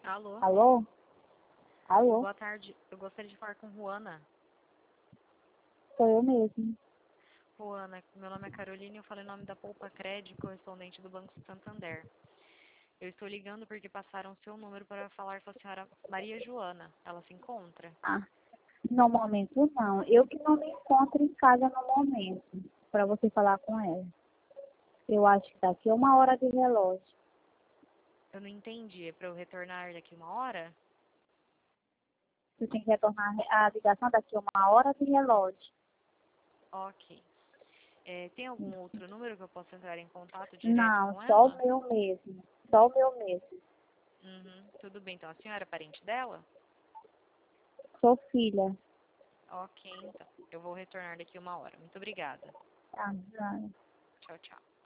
Alô? Alô? Alô? Boa tarde. Eu gostaria de falar com Juana. Sou eu mesmo. Juana, meu nome é Carolina e eu falei em nome da Poupa Cred, correspondente do Banco Santander. Eu estou ligando porque passaram seu número para falar com a senhora Maria Joana. Ela se encontra? Ah, no momento não. Eu que não me encontro em casa no momento, para você falar com ela. Eu acho que daqui a 1 hora de relógio. Eu não entendi. É para eu retornar daqui 1 hora? Você tem que retornar a ligação daqui a 1 hora de relógio. Ok. Tem algum outro número que eu possa entrar em contato direto Não, com só o ela? meu mesmo. Só o meu mesmo. Uhum, tudo bem. Então, a senhora é parente dela? Sou filha. Ok, então. Eu vou retornar daqui 1 hora. Muito obrigada. Ah, já. Tchau, tchau.